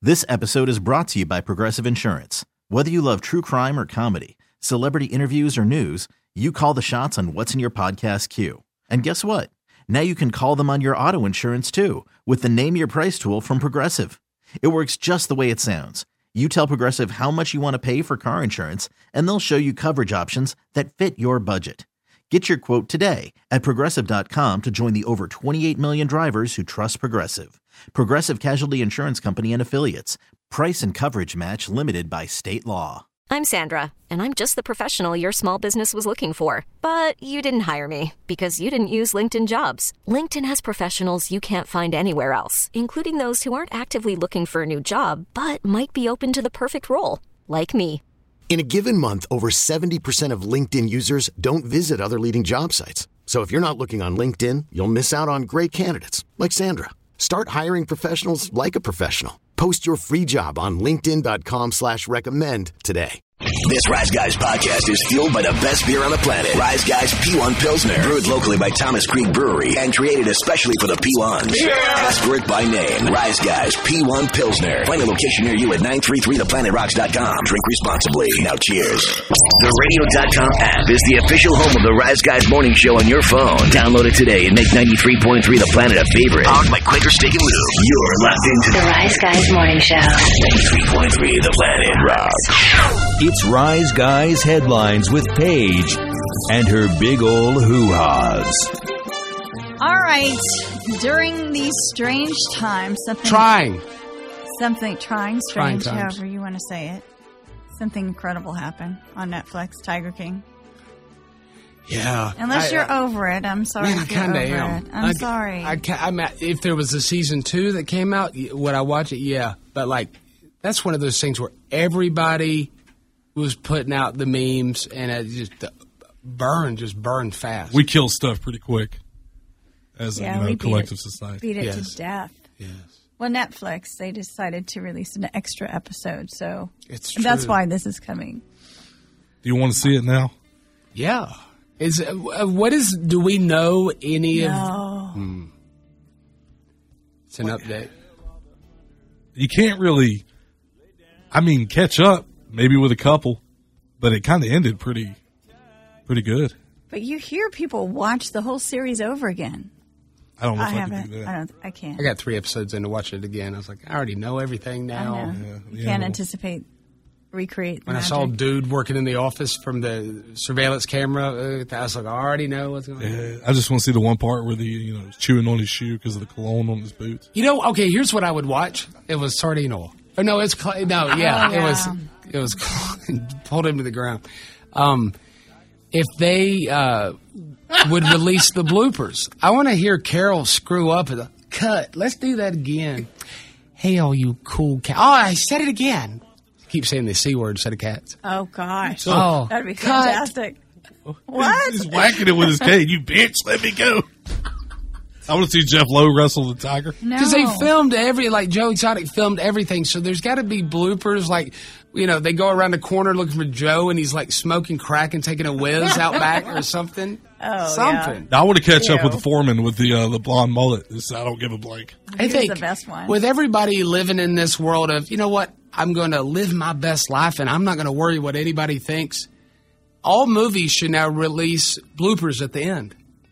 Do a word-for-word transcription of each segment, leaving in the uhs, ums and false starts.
This episode is brought to you by Progressive Insurance. Whether you love true crime or comedy, celebrity interviews or news, you call the shots on what's in your podcast queue. And guess what? Now you can call them on your auto insurance too with the Name Your Price tool from Progressive. It works just the way it sounds. You tell Progressive how much you want to pay for car insurance, and they'll show you coverage options that fit your budget. Get your quote today at Progressive dot com to join the over twenty-eight million drivers who trust Progressive. Progressive Casualty Insurance Company and Affiliates. Price and coverage match limited by state law. I'm Sandra, and I'm just the professional your small business was looking for. But you didn't hire me because you didn't use LinkedIn Jobs. LinkedIn has professionals you can't find anywhere else, including those who aren't actively looking for a new job, but might be open to the perfect role, like me. In a given month, over seventy percent of LinkedIn users don't visit other leading job sites. So if you're not looking on LinkedIn, you'll miss out on great candidates like Sandra. Start hiring professionals like a professional. Post your free job on linkedin dot com slash recommend today. This Rise Guys podcast is fueled by the best beer on the planet. Rise Guys P one Pilsner. Brewed locally by Thomas Creek Brewery and created especially for the P ones. Yeah. Ask for it by name. Rise Guys P one Pilsner. Find a location near you at nine three three the planet rocks dot com. Drink responsibly. Now cheers. The radio dot com app is the official home of the Rise Guys morning show on your phone. Download it today and make ninety-three point three The Planet a favorite. Powered by Quaker Steak and Lube. You're locked into the Rise Guys morning show. ninety-three point three The Planet rocks. It's Rise Guys Headlines with Paige and her big ol' hoo-haws. All right. During these strange times, something... Trying. Something... Trying, strange, Trying times. however you want to say it. Something incredible happened on Netflix, Tiger King. Yeah. Unless I, you're uh, over it. I'm sorry man, if I you're kinda over am. it. I'm I, sorry. I, I, I'm at, if there was a season two that came out, would I watch it? Yeah. But, like, that's one of those things where everybody... was putting out the memes, and it just the burn, just burned fast. We kill stuff pretty quick as yeah, a you know, collective it, society. Beat it yes. to death. Yes. Well, Netflix, they decided to release an extra episode, so it's true. That's why this is coming. Do you want to see it now? Yeah. Is uh, what is? Do we know any no. of? Hmm. It's an what? update. You can't really. I mean, catch up. Maybe with a couple, but it kind of ended pretty, pretty good. But you hear people watch the whole series over again. I don't know if I I, haven't. can do that. I don't. I can't. I got three episodes in to watch it again. I was like, I already know everything now. I know. Yeah, you yeah, can't well, anticipate, recreate. The when magic. I saw a dude working in the office from the surveillance camera, uh, I was like, I already know what's going on. Yeah, I just want to see the one part where the you know was chewing on his shoe because of the cologne on his boots. You know, okay, here's what I would watch. It was sardine oil. Oh, no, it's cl- no, yeah, oh, it yeah. was it was pulled him to the ground. Um, if they uh, would release the bloopers, I want to hear Carol screw up and cut. Let's do that again. Hey, all you cool cats! Oh, I said it again. Keep saying the c word instead of cats. Oh gosh, oh, that'd be cut. fantastic. What? He's whacking it with his cane. You bitch, let me go. I want to see Jeff Lowe wrestle the tiger. Because No. they filmed every, like Joe Exotic filmed everything, so there's got to be bloopers. Like, you know, they go around the corner looking for Joe, and he's like smoking crack and taking a whiz out back or something. Oh, something. I want to catch up Ew. with the foreman with the uh, the blonde mullet. This, I don't give a blank. I He's think the best one. with everybody living in this world of, you know what, I'm going to live my best life, and I'm not going to worry what anybody thinks. All movies should now release bloopers at the end.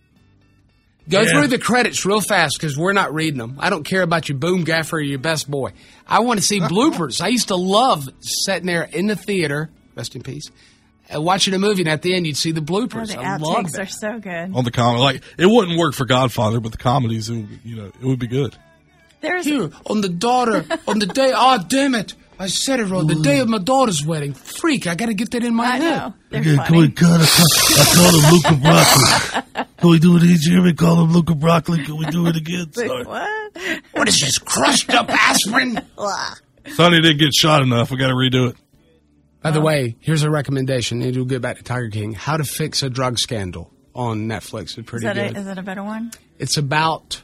Go Yeah. through the credits real fast because we're not reading them. I don't care about your boom gaffer or your best boy. I want to see bloopers. I used to love sitting there in the theater, rest in peace, uh, watching a movie, and at the end you'd see the Oh, bloopers. the I love outtakes that. are so good. On the comedy, like it wouldn't work for Godfather, but the comedies, it would, you know, it would be good. There's Here, on the daughter, on the day, oh, damn it. I said it wrong. The day of my daughter's wedding. Freak, I got to get that in my I head. know. They're Okay, funny. can we cut? I call, I call him Luca Broccoli. Can we do it easier? We call him Luca Broccoli. Can we do it again? Sorry. What? What is this, crushed up aspirin? Sonny didn't get shot enough. We got to redo it. By the way, here's a recommendation. And we'll get back to Tiger King. How to Fix a Drug Scandal on Netflix. It's pretty Is that, good. a, is that a better one? It's about,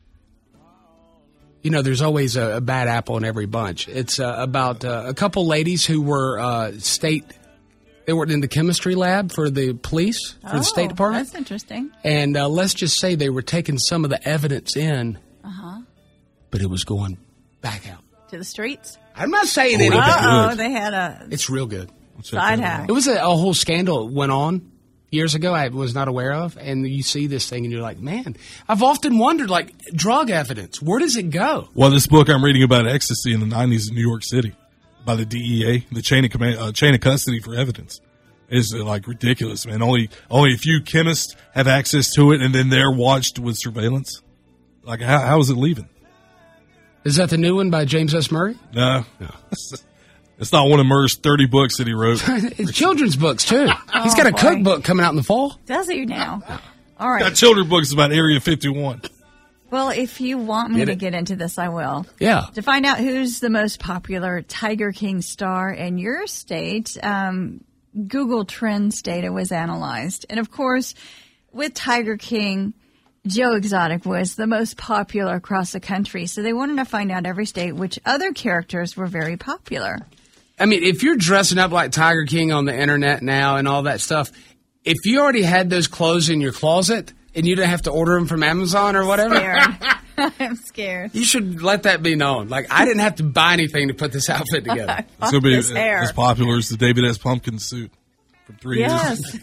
you know, there's always a, a bad apple in every bunch. It's uh, about uh, a couple ladies who were uh, state, they worked in the chemistry lab for the police, for oh, the State Department. That's interesting. And uh, let's just say they were taking some of the evidence in, Uh-huh. but it was going back out. to the streets. I'm not saying Oh, anything. Uh-oh, good. they had a It's real good. side hack. It was a, a whole scandal that went on years ago I was not aware of, and you see this thing and you're like, man, I've often wondered, like, drug evidence, where does it go? Well, this book I'm reading about ecstasy in the nineties in New York City by the D E A, the chain of command, uh, chain of custody for evidence, is uh, like ridiculous, man. Only only a few chemists have access to it, and then they're watched with surveillance. Like, how how is it leaving? Is that the new one by James S. Murray? No, no. It's not one of Murr's thirty books that he wrote. It's children's books, too. Oh, He's got a boy. cookbook coming out in the fall. Does he now? All right. Got children's books about Area fifty-one. Well, if you want me Get to it? get into this, I will. Yeah. To find out who's the most popular Tiger King star in your state, um, Google Trends data was analyzed. And, of course, with Tiger King, Joe Exotic was the most popular across the country. So they wanted to find out every state which other characters were very popular. I mean, if you're dressing up like Tiger King on the internet now and all that stuff, if you already had those clothes in your closet and you didn't have to order them from Amazon or whatever, Scared. I'm scared. you should let that be known. Like, I didn't have to buy anything to put this outfit together. It's Fuck going to be this hair. as popular as the David S. Pumpkin suit from three years. Yes.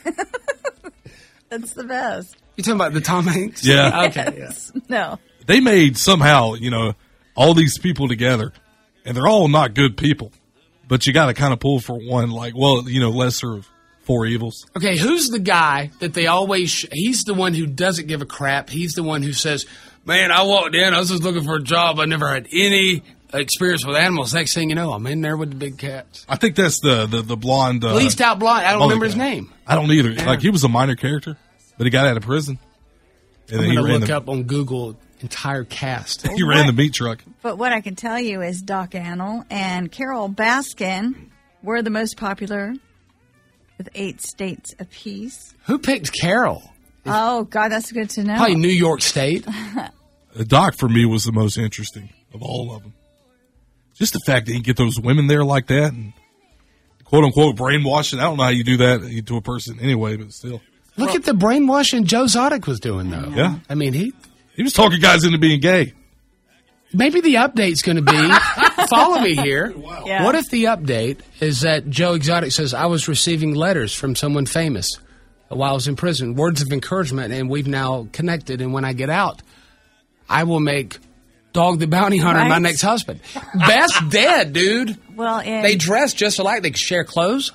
That's the best. You talking about the Tom Hanks? Yeah. Okay. Yeah. No. They made somehow, you know, all these people together, and they're all not good people. But you got to kind of pull for one, like, well, you know, lesser of four evils. Okay, who's the guy that they always, sh- he's the one who doesn't give a crap. He's the one who says, man, I walked in, I was just looking for a job. I never had any experience with animals. Next thing you know, I'm in there with the big cats. I think that's the the, the blonde. Uh, Bleached out blonde. I don't mullet remember his guy. name. I don't either. Yeah. Like, he was a minor character, but he got out of prison. And I'm then he going to ran, look the, up on Google entire cast. he ran the meat truck. But what I can tell you is Doc Annell and Carol Baskin were the most popular with eight states apiece. Who picked Carol? Oh, God, that's good to know. Probably New York State. The Doc, for me, was the most interesting of all of them. Just the fact that you get those women there like that and quote-unquote brainwashing. I don't know how you do that to a person anyway, but still. Look at the brainwashing Joe Exotic was doing, though. Yeah. I mean, he He was talking guys into being gay. maybe the update's going to be, follow me here. Yeah. What if the update is that Joe Exotic says, I was receiving letters from someone famous while I was in prison, words of encouragement, and we've now connected, and when I get out, I will make Dog the Bounty Hunter my Right. next husband. Best dead, dude. Well, in, They dress just alike. They share clothes.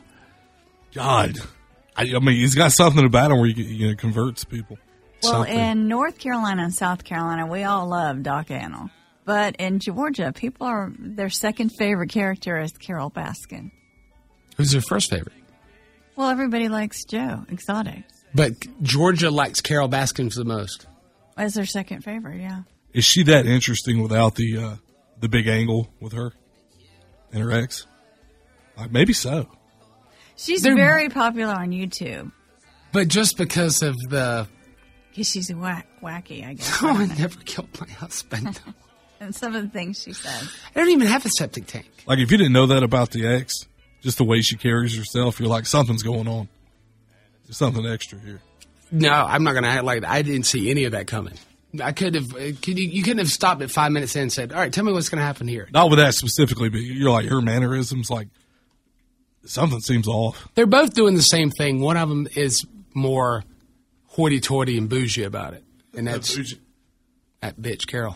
God. I, I mean, he's got something about him where he you know, converts people. well, something. in North Carolina and South Carolina, we all love Doc Annell. But in Georgia, people are, their second favorite character is Carol Baskin. Who's their first favorite? Well, everybody likes Joe Exotic. But Georgia likes Carol Baskins the most. As their second favorite, yeah. Is she that interesting without the uh, the big angle with her and her ex? Uh, maybe so. She's They're- very popular on YouTube But just because of the, because she's whack, wacky, I guess. oh, I never killed my husband. And some of the things she says. I don't even have a septic tank. Like, if you didn't know that about the ex, just the way she carries herself, you're like, something's going on. There's something extra here. No, I'm not going to act like that. I didn't see any of that coming. I could have, uh, could you, you couldn't have stopped at five minutes in and said, all right, tell me what's going to happen here. Not with that specifically, but you're like, her mannerisms, like, something seems off. They're both doing the same thing. One of them is more hoity-toity and bougie about it. And that's that bitch, Carol.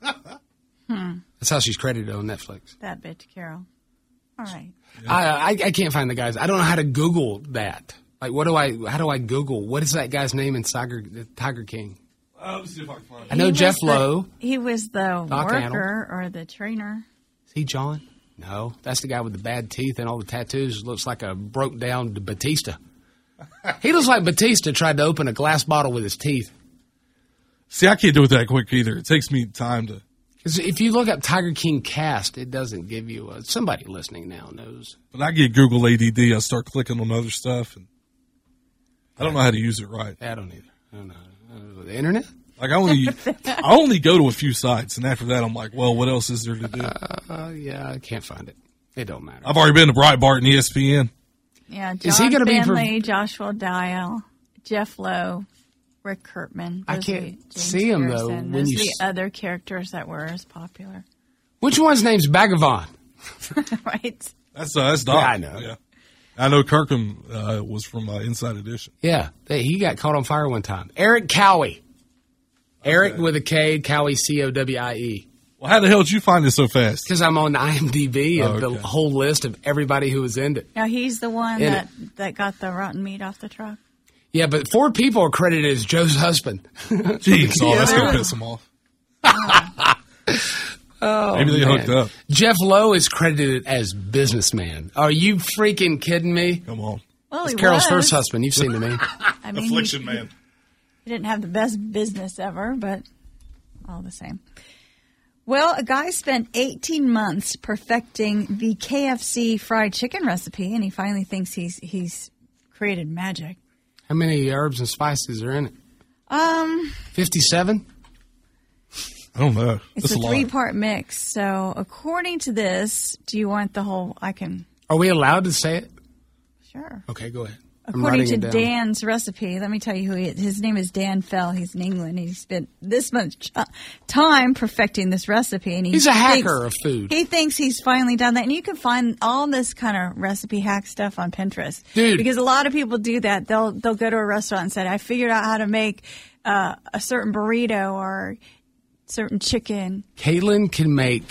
That's how she's credited on Netflix. That bitch, Carol. All right. I, I I can't find the guys. I don't know how to Google that. Like, what do I? How do I Google? What is that guy's name in Tiger Tiger King? Uh, let's see if I can find I know He Jeff was the- Lowe. He was the Doc worker or the trainer. Is he John? No, that's the guy with the bad teeth and all the tattoos. Looks like a broke down Batista. He looks like Batista tried to open a glass bottle with his teeth. See, I can't do it that quick either. It takes me time to. 'Cause if you look up Tiger King cast, it doesn't give you a, somebody listening now knows. When I get Google A D D, I start clicking on other stuff, and I don't know how to use it right. I don't either. I don't know. I don't know. The internet? Like, I only, I only go to a few sites, and after that, I'm like, well, what else is there to do? Uh, yeah, I can't find it. It don't matter. I've already been to Breitbart and E S P N. Yeah, John Is he gonna be Finley, for- Joshua Dial, Jeff Lowe, Rick Kurtman. I Those can't are James see 'em, though, Pearson. when Those you are the s- other characters that were as popular. Which one's name's Bagavon? Right. That's uh, that's Doc. Yeah, I know. Yeah. I know Kirkham uh, was from uh, Inside Edition. Yeah, they, he got caught on fire one time. Eric Cowie. Eric with a K, Cowie, C O W I E. Well, how the hell did you find it so fast? Because I'm on I M D B of Oh, okay. the whole list of everybody who was in it. Now, he's the one In that, that got the rotten meat off the truck. Yeah, but four people are credited as Joe's husband. Jeez, oh, that's going to piss him off. Oh, Maybe they man. hooked up. Jeff Lowe is credited as businessman. Are you freaking kidding me? Come on. Well, It's he Carol's was. first husband. You've seen the name. I mean, Affliction he, man. He didn't have the best business ever, but all the same. Well, a guy spent eighteen months perfecting the K F C fried chicken recipe, and he finally thinks he's he's created magic. How many herbs and spices are in it? Um, fifty-seven? I don't know. it's That's a a lot. three-part mix. So, according to this, do you want the whole? I can. Are we allowed to say it? Sure. Okay, go ahead. I'm According writing to it down. Dan's recipe, let me tell you who he is. His name is Dan Fell. He's in England. He spent this much uh, time perfecting this recipe, and he He's a thinks- hacker of food. He thinks he's finally done that, and you can find all this kind of recipe hack stuff on Pinterest, Dude. Because a lot of people do that. They'll they'll go to a restaurant and say, "I figured out how to make uh, a certain burrito or certain chicken." Caitlin can make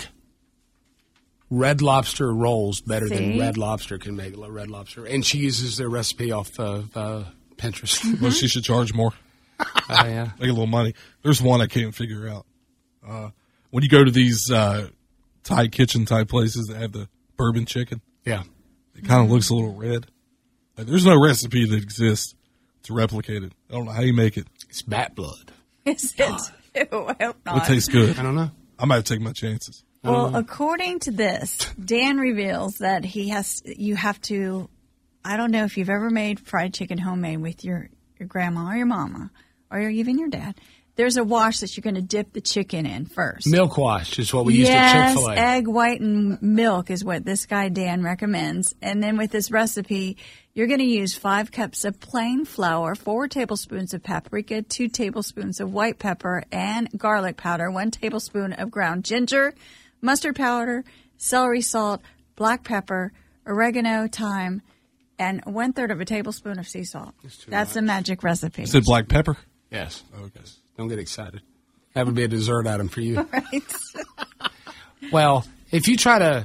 Red Lobster rolls better See? than Red Lobster can make Red Lobster. And she uses their recipe off of uh, Pinterest. Well, she should charge more. Oh, yeah. Make a little money. There's one I can't figure out. Uh, when you go to these uh, Thai kitchen type places that have the bourbon chicken, Yeah. it kind of looks a little red. Like, there's no recipe that exists to replicate it. I don't know how you make it. It's bat blood. Is it? Ew, I hope not. It tastes good. I don't know. I might take my chances. Well, according to this, Dan reveals that he has. You have to. I don't know if you've ever made fried chicken homemade with your, your grandma or your mama or even your dad. There's a wash that you're going to dip the chicken in first. Milk wash is what we used yes, at Chick-fil-A. egg white and milk is what this guy Dan recommends. And then with this recipe, you're going to use five cups of plain flour, four tablespoons of paprika, two tablespoons of white pepper and garlic powder, one tablespoon of ground ginger, mustard powder, celery salt, black pepper, oregano, thyme, and one third of a tablespoon of sea salt. That's a magic recipe. Is it black pepper? Yes. Okay. Don't get excited. That would be a dessert item for you. Right. Well, if you try to,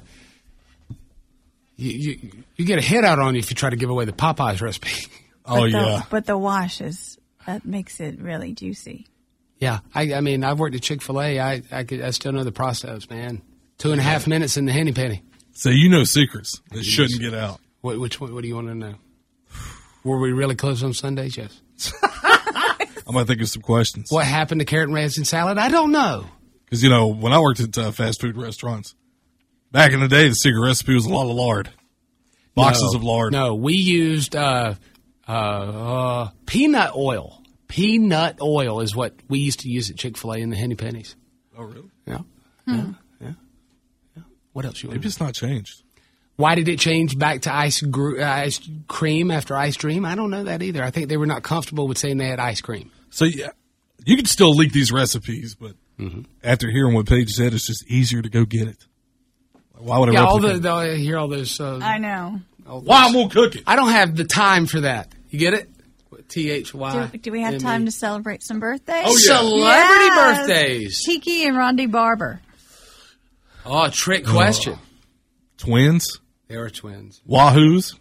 you, you, you get a hit out on you if you try to give away the Popeyes recipe. Oh, But the- yeah. But the wash is, that makes it really juicy. Yeah, I, I mean, I've worked at Chick-fil-A. I, I, could, I still know the process, man. Two and a half minutes in the henny penny. So you know secrets that shouldn't get out. What, which one? What do you want to know? Were we really closed on Sundays? Yes. I'm going to think of some questions. What happened to carrot and raisin salad? I don't know. Because, you know, when I worked at uh, fast food restaurants, back in the day, the secret recipe was a lot of lard. Boxes No, of lard. No, we used uh, uh, uh, peanut oil. Peanut oil is what we used to use at Chick-fil-A in the henny pennies. Oh, really? Yeah. Yeah. Yeah. Yeah. What else you want? Maybe it's not changed. Why did it change back to ice, gr- uh, ice cream after ice cream? I don't know that either. I think they were not comfortable with saying they had ice cream. So, yeah, you can still leak these recipes, but Mm-hmm. after hearing what Paige said, it's just easier to go get it. Why would I Yeah, all the, replicate it? the I hear all those. Uh, I know. all those- Why I'm going to cook it? I don't have the time for that. You get it? T H Y. Do, do we have time to celebrate some birthdays? Oh, yeah. Celebrity Yes. birthdays. Tiki and Rondi Barber. Oh, trick question. Twins? They are twins. Wahoos?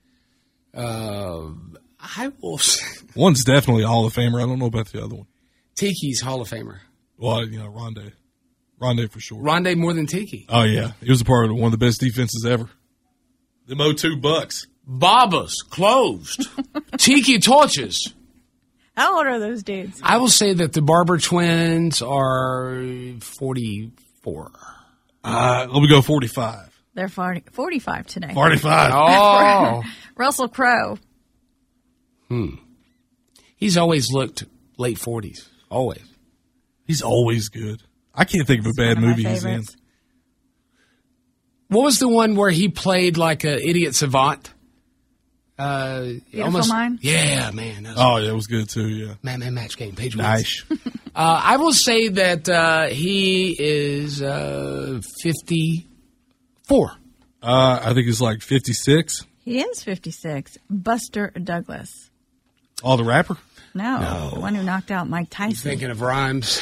Uh, I will say One's definitely a Hall of Famer. I don't know about the other one. Tiki's Hall of Famer. Well, you know, Rondé. Rondé for sure. Rondé more than Tiki. Oh, yeah. He was a part of one of the best defenses ever. Them oh two Bucks. Baba's closed. Tiki torches. How old are those dudes? I will say that the Barber twins are forty-four. Uh, let me go forty-five. They're forty, forty-five today. forty-five. Oh. Russell Crowe. He's always looked late forties. Always. He's always good. I can't think of a bad One of my movie he's in. favorites. What was the one where he played like an idiot savant? Uh, Beautiful Mind? Yeah, man. That was Oh, yeah, it was good too, yeah. Man, man, match game. Page Woods. Nice. Uh, I will say that uh, he is uh, fifty-four. Uh, I think he's like fifty-six. He is fifty-six. Buster Douglas. Oh, the rapper? No, No. the one who knocked out Mike Tyson. Thinking of rhymes.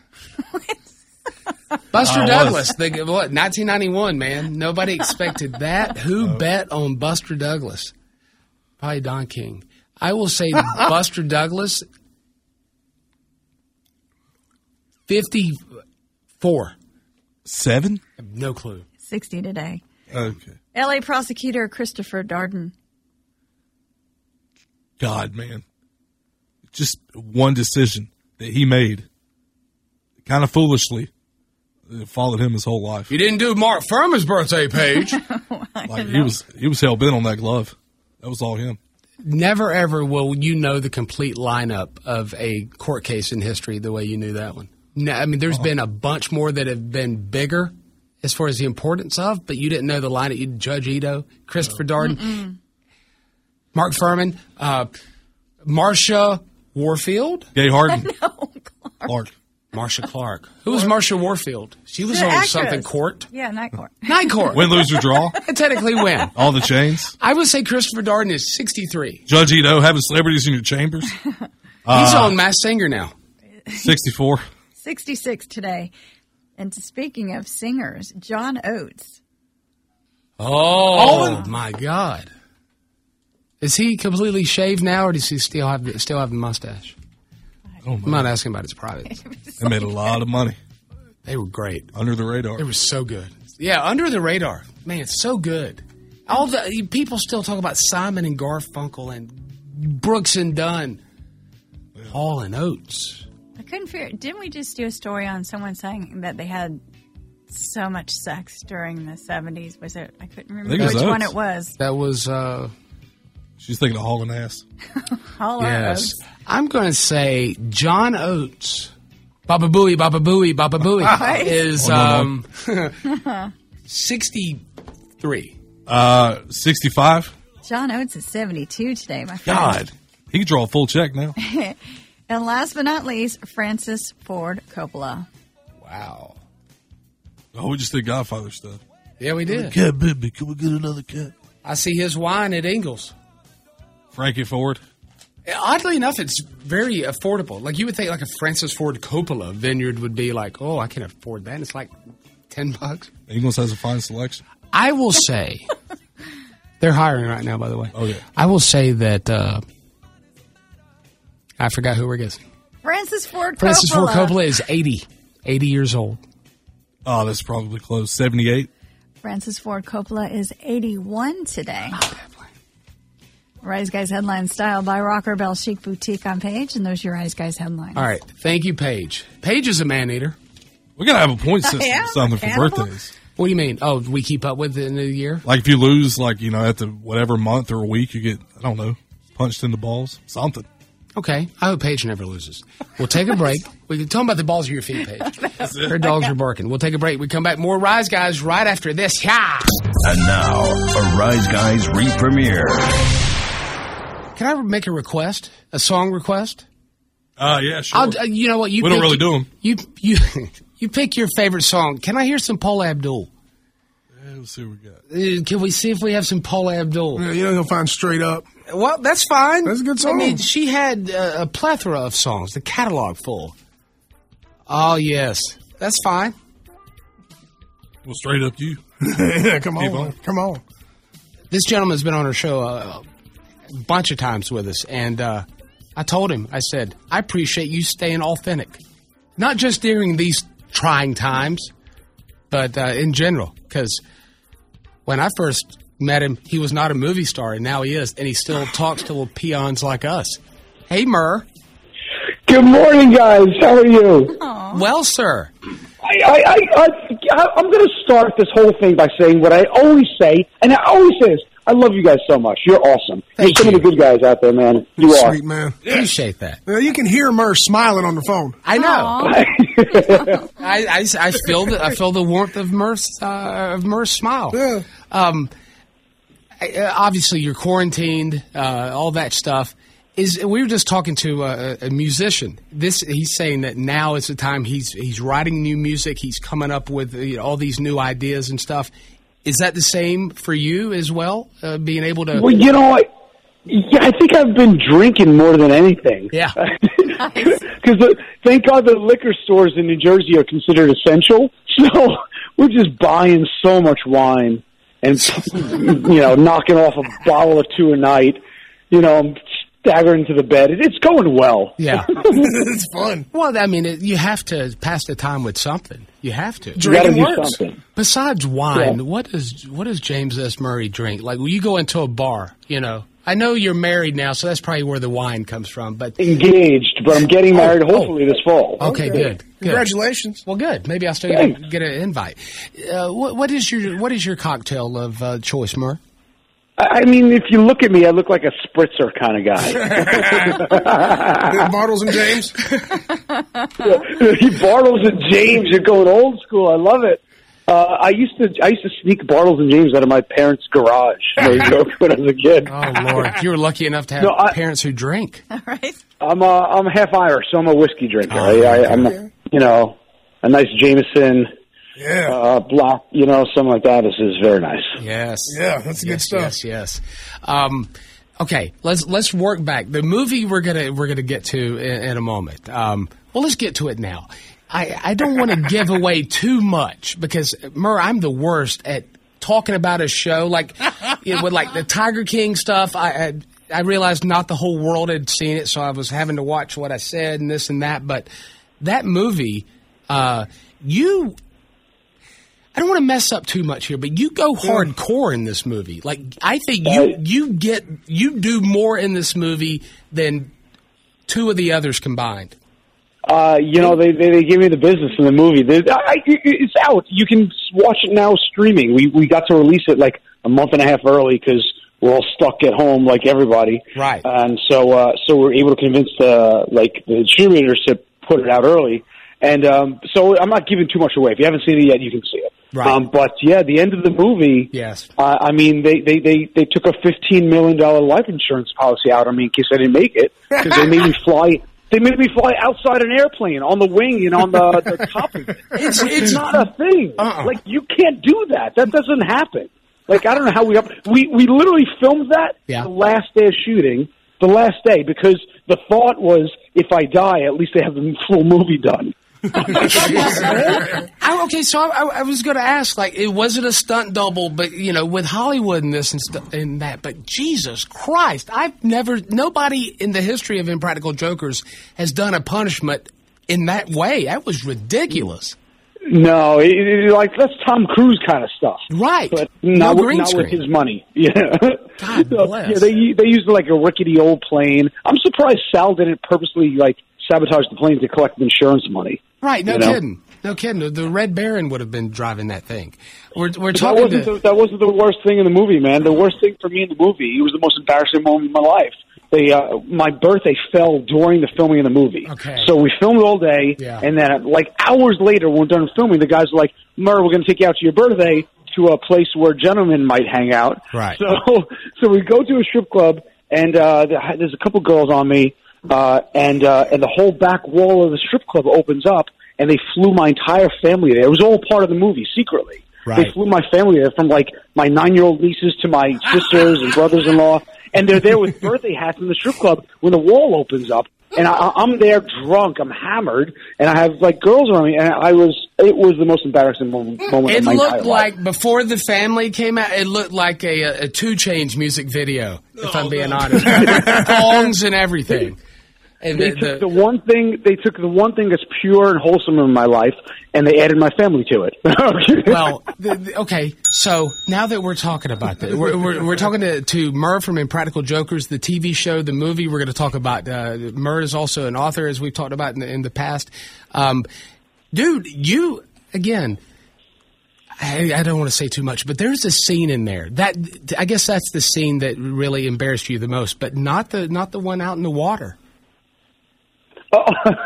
Buster I Douglas, the, what, nineteen ninety-one, man. Nobody expected that. Who Oh. bet on Buster Douglas? Probably Don King. I will say Buster Douglas, fifty-four. Seven? I have no clue. sixty today. Okay. L A prosecutor Christopher Darden. God, man. Just one decision that he made, kind of foolishly, it followed him his whole life. You didn't do Mark Furman's birthday page. Like he was, he was hell bent on that glove. That was all him. Never, ever will you know the complete lineup of a court case in history the way you knew that one. No, I mean, there's been a bunch more that have been bigger as far as the importance of, but you didn't know the lineup. You Judge Ito, Christopher Darden, Mm-mm. Mark Furman, uh, Marsha Warfield. Gay Harden. No, Clark. Clark. Marsha Clark. Who was Marsha Warfield? She was The on actress. something court. Yeah, Night Court. Night Court. Win, lose, or draw. Technically win. All the chains. I would say Christopher Darden is sixty-three. Judge Ito having celebrities in your chambers. He's Uh, on Masked Singer now. sixty-four. sixty-six today. And speaking of singers, John Oates. Oh, my God. Is he completely shaved now, or does he still have the, still have the mustache? Oh, I'm not asking about his privates. They made a lot of money. They were great. Under the radar. They were so good. Yeah, Under the Radar. Man, it's so good. All the people still talk about Simon and Garfunkel and Brooks and Dunn. Hall and Oates. I couldn't figure. Didn't we just do a story on someone saying that they had so much sex during the seventies? Was it? I couldn't remember I think it was which one Oates. it was. That was, uh, She's thinking of hauling ass. All yes. Oates. I'm going to say John Oates. Baba Booey, Baba Booey, Baba Booey Right. is Oh, no, um, sixty-three. Uh, sixty-five. John Oates is seventy-two today, my friend. God. He can draw a full check now. And last but not least, Francis Ford Coppola. Wow. Oh, we just did Godfather stuff. Yeah, we did. Cat bit me. Can we get another cat? I see his wine at Ingles. Frankie Ford. Oddly enough, it's very affordable. Like you would think, like a Francis Ford Coppola vineyard would be like, oh, I can afford that. And it's like ten bucks. Ingles has a fine selection. I will say, they're hiring right now, by the way. Oh, yeah. I will say that uh, I forgot who we're guessing. Francis Ford Coppola. Francis Ford Coppola is eighty, eighty years old. Oh, that's probably close. seventy-eight. Francis Ford Coppola is eighty-one today. Rise Guys headline style by Rocker Bell Chic Boutique on Page, and those are your Rise Guys headlines. All right. Thank you, Paige. Paige is a man-eater. We got to have a point system Yeah, or something for cannibal. birthdays. What do you mean? Oh, we keep up with it in the year? Like if you lose, like, you know, at the whatever month or week, you get, I don't know, punched in the balls. Something. Okay. I hope Paige never loses. We'll take a break. We can tell them about the balls of your feet, Paige. Her dogs are barking. We'll take a break. We come back. More Rise Guys right after this. Yeah. And now, a Rise Guys re-premiere. Can I make a request? A song request? Uh, yeah, sure. I'll, uh, you know what? You We don't pick- really do 'em. You, you, you pick your favorite song. Can I hear some Paula Abdul? Yeah, we'll see what we got. Uh, Can we see if we have some Paula Abdul? Yeah, you're not gonna find Straight Up. Well, that's fine. That's a good I mean, song. she had uh, a plethora of songs, the catalog full. Oh, yes. That's fine. Well, straight up you. Yeah, come Keep on, on. come on. This gentleman's been on our show uh, a bunch of times with us, and uh, I told him, I said, I appreciate you staying authentic. Not just during these trying times, but uh, in general. Because when I first met him, he was not a movie star, and now he is, and he still talks to little peons like us. Hey, Murr. Good morning, guys. How are you? Well, sir. I, I, I, I, I'm going to start this whole thing by saying what I always say, and I always say this. I love you guys so much. You're awesome. Thank You're some you. of the good guys out there, man. You You're are. sweet, man. Appreciate that. Yeah, you can hear Murr smiling on the phone. I know. Aw. I, I, I feel the I feel the warmth of Murph's uh, of Murph's smile. Yeah. Um, I- uh, obviously, you're quarantined, uh, all that stuff. Is we were just talking to a, a musician. This he's saying that now is the time he's he's writing new music. He's coming up with you know, all these new ideas and stuff. Is that the same for you as well? Uh, being able to. Well, you know, I, yeah, I think I've been drinking more than anything. Yeah. Because thank God the liquor stores in New Jersey are considered essential. So we're just buying so much wine and you know knocking off a bottle or two a night. You know. Staggering to the bed. It's going well. Yeah. It's fun. Well, I mean, it, you have to pass the time with something. You have to. Drinking you gotta do works. something. Besides wine, Yeah. what does what does James S. Murray drink? Like, when you go into a bar, you know, I know you're married now, so that's probably where the wine comes from. But Engaged, but I'm getting married oh, hopefully this fall. okay, good. good. Congratulations. Well, good. Maybe I'll still get, get an invite. Uh, what, what is your what is your cocktail of uh, choice, Murray? I mean, if you look at me, I look like a spritzer kind of guy. Bartles and James. Bartles and James, you're going old school. I love it. Uh, I used to I used to sneak Bartles and James out of my parents' garage when I was a kid. Oh Lord, you were lucky enough to have No, I- parents who drink. Right? I'm uh, I'm half Irish, so I'm a whiskey drinker. Oh, I, I, I'm a, you know a nice Jameson, Yeah. uh, black, you know, something like that. This is very nice. Yes. Yeah, that's good yes, stuff. Yes, yes. Um, okay, let's let's work back. The movie we're gonna we're gonna get to in, in a moment. Um, well, let's get to it now. I, I don't want to give away too much because Murr, I'm the worst at talking about a show like you know, with like the Tiger King stuff. I, I I realized not the whole world had seen it, so I was having to watch what I said and this and that. But that movie, uh, you. I don't want to mess up too much here, but you go hardcore in this movie. Like, I think you you get you do more in this movie than two of the others combined. Uh, you know, they, they they give me the business in the movie. They, I, it's out. You can watch it now streaming. We we got to release it like a month and a half early because we're all stuck at home like everybody. Right. And so uh, so we're able to convince the like the distributors to put it out early. And um, so I'm not giving too much away. If you haven't seen it yet, you can see it. Right. Um, but yeah, the end of the movie. Yes. Uh, I mean, they, they, they, they took a fifteen million dollar life insurance policy out on me in case I didn't make it because they made me fly. They made me fly outside an airplane on the wing and on the, the top of it. It's, It's not a thing. Uh-uh. Like you can't do that. That doesn't happen. Like I don't know how we up. We we literally filmed that Yeah. the last day of shooting, the last day because the thought was if I die, at least they have the full movie done. I, okay, so I, I was going to ask, like, it wasn't a stunt double, but you know, with Hollywood and this and, stu- and that. But Jesus Christ, I've never, nobody in the history of Impractical Jokers has done a punishment in that way. That was ridiculous. No, it, it, like that's Tom Cruise kind of stuff, Right? but No not, with, green not with screen. his money. Yeah, God So, bless. yeah. They they used like a rickety old plane. I'm surprised Sal didn't purposely like sabotage the plane to collect insurance money. Right? No you know? kidding. No kidding. The, the Red Baron would have been driving that thing. We're we're But that talking wasn't to, the, that wasn't the worst thing in the movie, man. The worst thing for me in the movie, it was the most embarrassing moment of my life. They, uh, my birthday fell during the filming of the movie. Okay. So we filmed all day, Yeah. and then like hours later, when we're done filming, the guys are like, "Murr, we're going to take you out to your birthday to a place where gentlemen might hang out." Right. So, so we go to a strip club, and uh, there's a couple girls on me, uh, and uh, and the whole back wall of the strip club opens up, and they flew my entire family there. It was all part of the movie, secretly. Right. They flew my family there, from like my nine-year-old nieces to my sisters and brothers-in-law, and they're there with birthday hats in the strip club when the wall opens up, and I, I'm there drunk, I'm hammered, and I have like girls around me, and I was it was the most embarrassing moment, moment it of my entire looked life. like before the family came out. It looked like a, a Two Chainz music video. If I'm being honest, songs and everything. And They the, took the, the one thing. They took the one thing that's pure and wholesome in my life, and they added my family to it. well, the, the, okay. So now that we're talking about that, we're, we're, we're talking to, to Murr from Impractical Jokers, the T V show, the movie. We're going to talk about. Uh, Murr is also an author, as we've talked about in the, in the past. Um, dude, you again. I, I don't want to say too much, but there's a scene in there that I guess that's the scene that really embarrassed you the most, but not the not the one out in the water. Oh,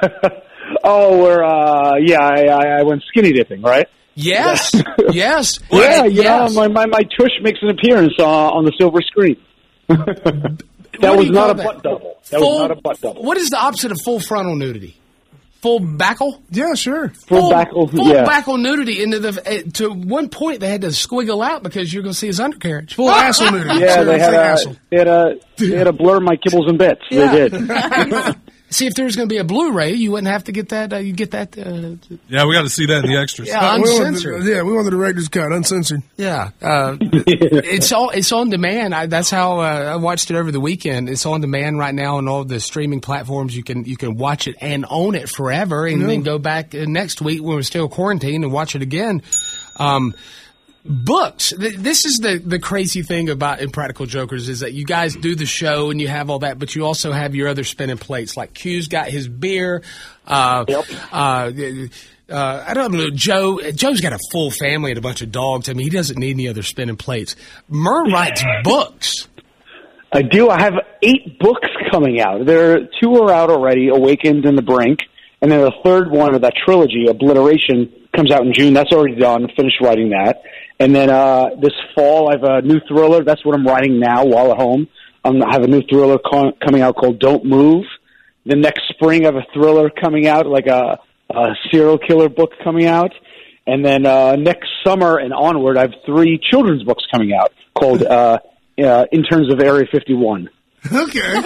oh, we're uh, yeah, I, I I went skinny dipping, right? Yes, yes, Yeah, yeah. yes. My, my my tush makes an appearance uh, on the silver screen. That what was do you not call a that? butt double. That Full, was not a butt double. What is the opposite of full frontal nudity? Full backle? Yeah, sure. Full backle, full yeah. backle nudity. Into the uh, to one point, they had to squiggle out because you're going to see his undercarriage. Full asshole nudity. Yeah, Sure, they it's had, like a, asshole. they, had a, they had a blur my kibbles and bits. Yeah. They did. See, if there was going to be a Blu-ray, you wouldn't have to get that. Uh, you get that. Uh, Yeah, we got to see that in the extras. Yeah, we want uncensored. the, yeah, we want the director's cut, uncensored. Yeah, uh, it's all it's on demand. I, that's how uh, I watched it over the weekend. It's on demand right now on all the streaming platforms. You can you can watch it and own it forever, and Yeah. then go back uh, next week when we're still quarantined and watch it again. Um, books. Th- This is the the crazy thing about Impractical Jokers is that you guys do the show and you have all that, but you also have your other spinning plates. Like Q's got his beer. Uh, Yep. uh, Uh, I don't know, Joe. Joe's got a full family and a bunch of dogs. I mean, he doesn't need any other spinning plates. Murr writes books. I do. I have eight books coming out. There, two are out already, Awakened and The Brink. And then the third one of that trilogy, Obliteration, comes out in June. That's already done. Finished writing that. And then uh, this fall, I have a new thriller. That's what I'm writing now while at home. Um, I have a new thriller co- coming out called Don't Move. The next spring, I have a thriller coming out, like a a serial killer book coming out. And then uh, next summer and onward, I have three children's books coming out called uh, uh, Interns of Area fifty-one. Okay.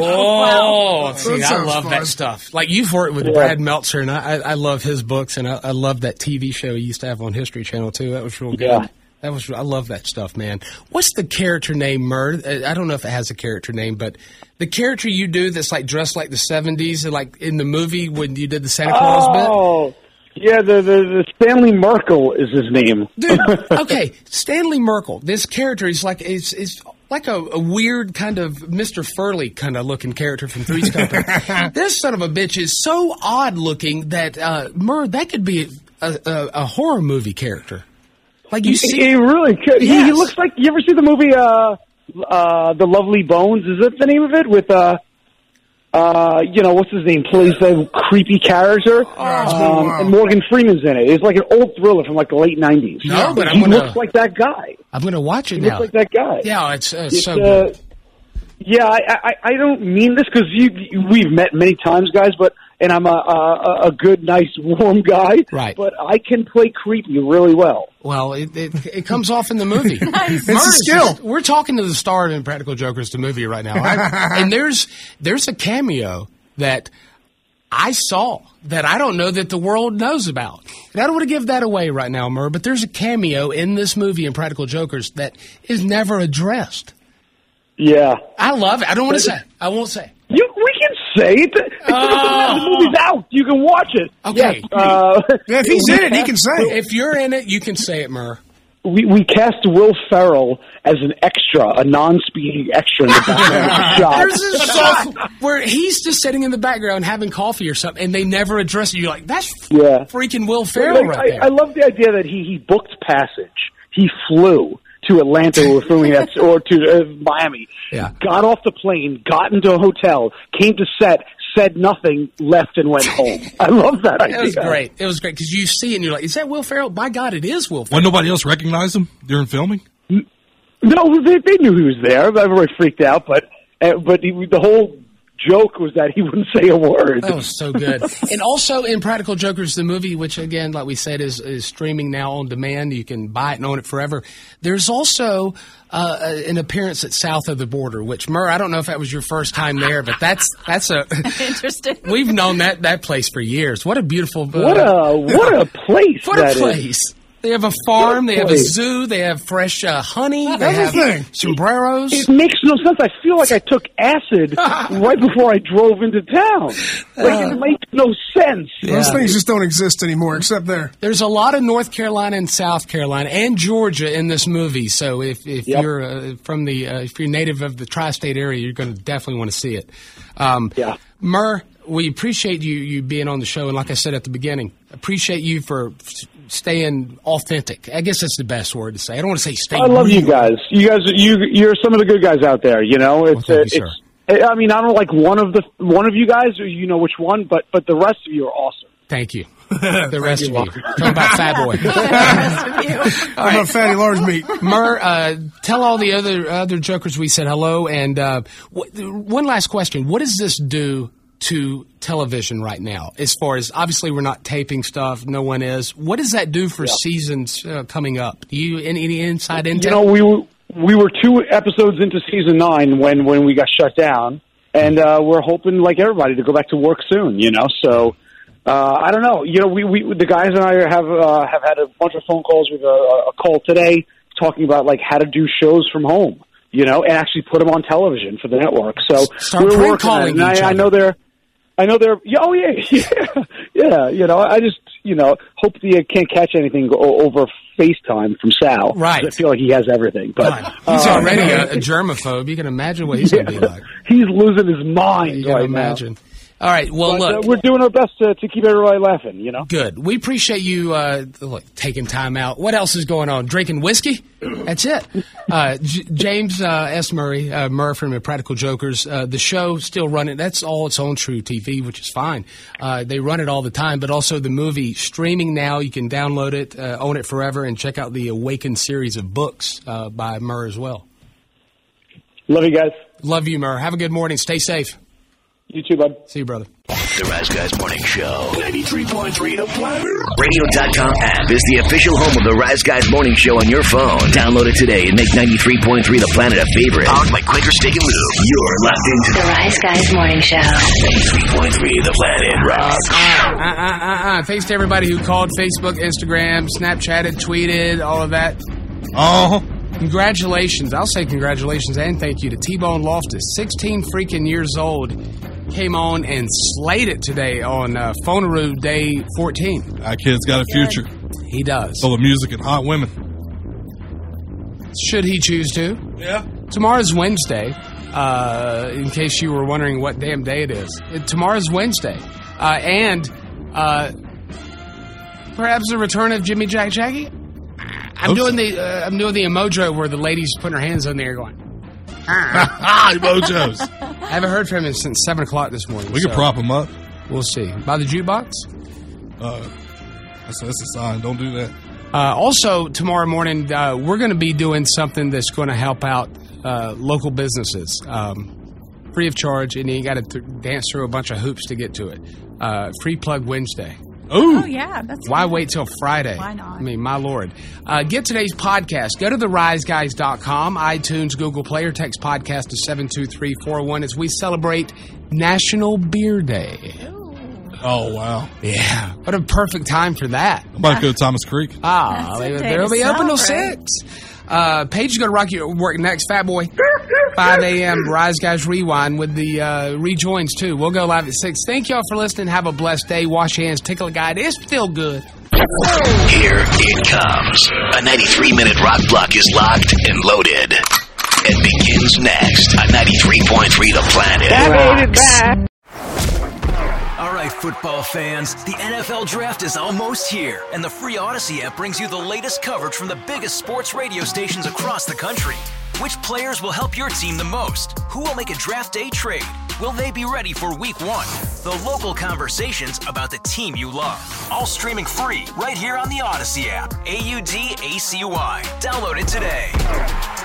Whoa! See, That I sounds love fun. that stuff. Like you've worked with Yeah. Brad Meltzer, and I, I I love his books, and I, I love that T V show he used to have on History Channel too. That was real good. Yeah. That was I love that stuff, man. What's the character name, Murr? I don't know if it has a character name, but the character you do that's like dressed like the seventies, like in the movie when you did the Santa Claus bit. Oh, yeah, the, the, the Stanley Merkel is his name. Dude, okay, Stanley Merkel. This character is like is is like a, a weird kind of Mister Furley kind of looking character from Three's Company. This son of a bitch is so odd looking that uh, Murr, that could be a, a, a horror movie character. Like you see, He really could. He, Yes. he looks like, you ever see the movie uh, uh, The Lovely Bones? Is that the name of it? With, uh, uh, you know, what's his name? Plays the creepy character. it's been a um, while. and Morgan Freeman's in it. It's like an old thriller from like the late nineties. No, but I'm he gonna- looks like that guy. I'm going to watch it He now. looks like that guy. Yeah, it's, uh, it's It's, so uh, good. Yeah, I, I, I don't mean this because you, you we've met many times, guys. But and I'm a, a a good, nice, warm guy. Right. But I can play creepy really well. Well, it, it it comes off in the movie. It's a Murr is skill. just- we're talking to the star of Impractical Jokers, the movie, right now, I, and there's there's a cameo that I saw that I don't know that the world knows about. And I don't want to give that away right now, Murr, but there's a cameo in this movie, Impractical Jokers, that is never addressed. Yeah. I love it. I don't want to say. I won't say. You, we can say it. It's, Oh. the movie's out. You can watch it. Okay. Yes, uh, Yeah, if he's in it, he can say it. If you're in it, you can say it, Murr. we, we cast Will Ferrell as an extra, a non-speaking extra in the background shot. There's this shot where he's just sitting in the background having coffee or something, and they never address it. You're like, that's Yeah. freaking Will Ferrell Like, right there. I, I love the idea that he, he booked passage. He flew to Atlanta, we were filming that, or to uh, Miami. Yeah. Got off the plane, got into a hotel, came to set, said nothing, left and went home. I love that idea. It was great. It was great because you see it and you're like, is that Will Ferrell? My God, it is Will Ferrell. When nobody else recognized him during filming? No, they, they knew he was there. Everybody freaked out, but uh, but he, the whole joke was that he wouldn't say a word. That was so good. And also Impractical Jokers, the movie, which again, like we said, is, is streaming now on demand. You can buy it and own it forever. There's also uh, an appearance at South of the Border, which, Murr, I don't know if that was your first time there, but that's that's a Interesting. we've known that that place for years. What a beautiful uh, What a what a place what that a is. place. They have a farm. What a They have a place. zoo. They have fresh uh, honey. They have Everything. sombreros. It makes no sense. I feel like I took acid right before I drove into town. Like, it makes no sense. Those things just don't exist anymore, except there. There's a lot of North Carolina and South Carolina and Georgia in this movie. So if, if Yep. you're uh, from the uh, if you're native of the tri-state area, you're going to definitely want to see it. Um, Yeah. Murr, we appreciate you you being on the show, and like I said at the beginning, appreciate you for s- staying authentic. I guess that's the best word to say. I don't want to say stay. I love you real. guys. You guys, you you're some of the good guys out there. You know, it's Well, thank you, uh, it's. I mean, I don't like one of the one of you guys, or you know which one, but but the rest of you are awesome. Thank you. The rest of you. Talk about Fat Boy. How about Fatty Large Meat? Murr, uh, tell all the other other jokers we said hello. And uh, w- one last question. What does this do to television right now? As far as, obviously, we're not taping stuff. No one is. What does that do for yeah. seasons uh, coming up? Do you any, any inside intel? You know, we were, we were two episodes into season nine when, when we got shut down. And uh, we're hoping, like everybody, to go back to work soon, you know? So, uh, I don't know. You know, we, we the guys and I have uh, have had a bunch of phone calls with a, a call today talking about, like, how to do shows from home, you know, and actually put them on television for the network. So Start we're working on it. And I, I know they're, I know they're, yeah, oh, yeah, yeah, yeah, you know, I just, you know, hope you can't catch anything o- over FaceTime from Sal. Right. I feel like he has everything. But right. He's uh, already a, a germaphobe. You can imagine what he's yeah. going to be like. He's losing his mind you can right imagine. now. All right, well, but, look. Uh, we're doing our best to, to keep everybody laughing, you know? Good. We appreciate you uh, look, taking time out. What else is going on? Drinking whiskey? That's it. Uh, J- James uh, S. Murray, uh, Murr from Impractical Jokers, uh, the show still running. That's all its own True T V, which is fine. Uh, they run it all the time, but also the movie streaming now. You can download it, uh, own it forever, and check out the Awakened series of books uh, by Murr as well. Love you guys. Love you, Murr. Have a good morning. Stay safe. You too, bud. See you, brother. The Rise Guys Morning Show. ninety-three point three The Planet. Radio dot com app is the official home of the Rise Guys Morning Show on your phone. Download it today and make ninety-three point three The Planet a favorite. Powered by Quaker Steak and Lube. You're locked into The Rise Guys Morning Show. ninety-three point three The Planet. Rock. Uh, uh, uh, uh. Thanks to everybody who called, Facebook, Instagram, Snapchatted, tweeted, all of that. Oh. Congratulations. I'll say congratulations and thank you to T-Bone Loftus. sixteen freaking years old. Came on and slayed it today on uh, Phoneroo Day fourteen. That kid's got a future. He does. Full of music and hot women. Should he choose to. Yeah. Tomorrow's Wednesday, uh, in case you were wondering what damn day it is. It, tomorrow's Wednesday. Uh, and uh, perhaps the return of Jimmy Jack Jackie? I'm Oops. doing the uh, I'm doing the emojo where the lady's putting her hands on there going. Emojos. I haven't heard from him since seven o'clock this morning. We can so prop him up. We'll see. By the jukebox? Uh, that's, that's a sign. Don't do that. Uh, also, tomorrow morning, uh, we're going to be doing something that's going to help out uh, local businesses. Um, free of charge, and you got to th- dance through a bunch of hoops to get to it. Uh, Free Plug Wednesday. Ooh. Oh, yeah. That's Why good. wait till Friday? Why not? I mean, my Lord. Uh, get today's podcast. Go to the rise guys dot com, iTunes, Google Play, or text podcast to seven two three four one as we celebrate National Beer Day. Ooh. Oh, wow. Yeah. What a perfect time for that. I'm about to go to Thomas Creek. Ah, That's a day they'll to be open till celebrate. six. Uh, Paige is going to rock your work next. Fat Boy, five a.m. Rise Guys Rewind with the uh, rejoins, too. We'll go live at six. Thank y'all for listening. Have a blessed day. Wash your hands. Tickle a guide. It's still good. Here it comes. A ninety-three minute rock block is locked and loaded. It begins next on ninety-three point three The Planet. I made it back. All right, football fans, the N F L Draft is almost here, and the free Odyssey app brings you the latest coverage from the biggest sports radio stations across the country. Which players will help your team the most? Who will make a draft day trade? Will they be ready for week one? The local conversations about the team you love. All streaming free right here on the Odyssey app. A U D A C Y. Download it today.